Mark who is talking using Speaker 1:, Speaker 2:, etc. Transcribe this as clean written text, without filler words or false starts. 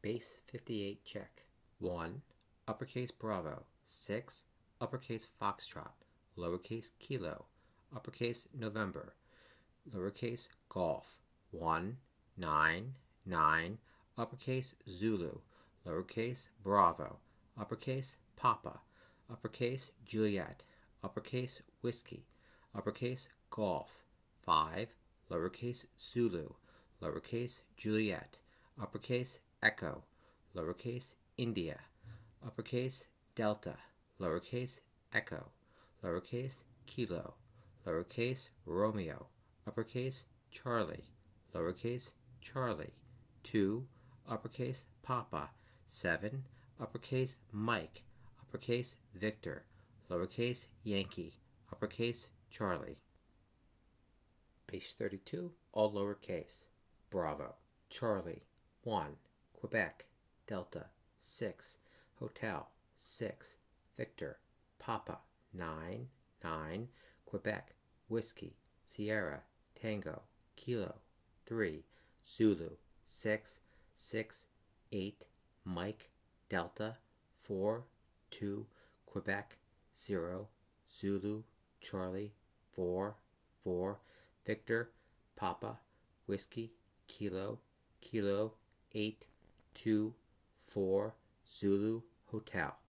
Speaker 1: Base 58 check. 1. Uppercase Bravo. 6. Uppercase Foxtrot. Lowercase Kilo. Uppercase November. Lowercase Golf. 1, 9, 9. Uppercase Zulu. Lowercase Bravo. Uppercase Papa. Uppercase Juliet. Uppercase Whiskey. Uppercase Golf. 5. Lowercase Zulu. Lowercase Juliet. Uppercase Echo. Lowercase India. Uppercase Delta. Lowercase Echo. Lowercase Kilo. Lowercase Romeo. Uppercase Charlie. Lowercase Charlie. 2. Uppercase Papa. 7. Uppercase Mike. Uppercase Victor. Lowercase Yankee. Uppercase Charlie. Base 32, all lowercase. Bravo. Charlie. 1. Quebec. Delta. 6. Hotel. 6. Victor. Papa. 9, 9. Quebec. Whiskey. Sierra. Tango. Kilo. 3. Zulu. 6, 6. 8. Mike. Delta. 4, 2. Quebec. 0. Zulu. Charlie. 4, 4. Victor. Papa. Whiskey. Kilo. Kilo. 8, 2. 4. Zulu. Hotel.